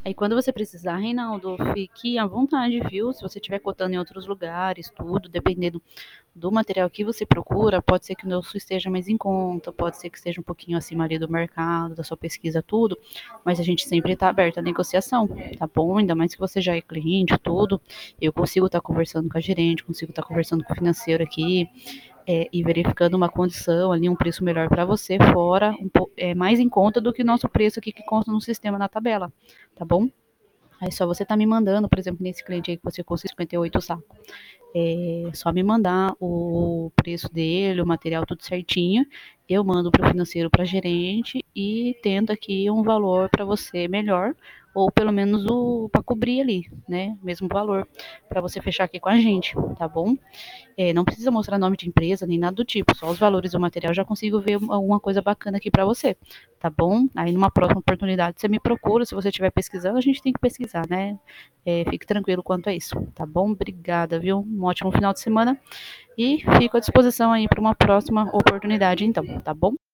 Aí quando você precisar, Reinaldo, fique à vontade, viu? Se você estiver cotando em outros lugares, tudo, dependendo do material que você procura, pode ser que o nosso esteja mais em conta, pode ser que esteja um pouquinho acima ali do mercado, da sua pesquisa, tudo, mas a gente sempre está aberto à negociação, tá bom? Ainda mais que você já é cliente, tudo, eu consigo estar conversando com a gerente, consigo estar conversando com o financeiro aqui, e verificando uma condição ali, um preço melhor para você, fora, mais em conta do que o nosso preço aqui que consta no sistema na tabela, tá bom? Aí só você tá me mandando, por exemplo, nesse cliente aí que você conseguiu 58 sacos. É só me mandar o preço dele, o material tudo certinho. Eu mando para o financeiro, para a gerente e tento aqui um valor para você melhor, ou pelo menos o para cobrir ali, né? Mesmo valor, para você fechar aqui com a gente, tá bom? Não precisa mostrar nome de empresa nem nada do tipo, só os valores do material já consigo ver alguma coisa bacana aqui para você, tá bom? Aí numa próxima oportunidade você me procura, se você estiver pesquisando, a gente tem que pesquisar, né? Fique tranquilo quanto a isso, tá bom? Obrigada, viu? Um ótimo final de semana e fico à disposição aí para uma próxima oportunidade, então, tá bom?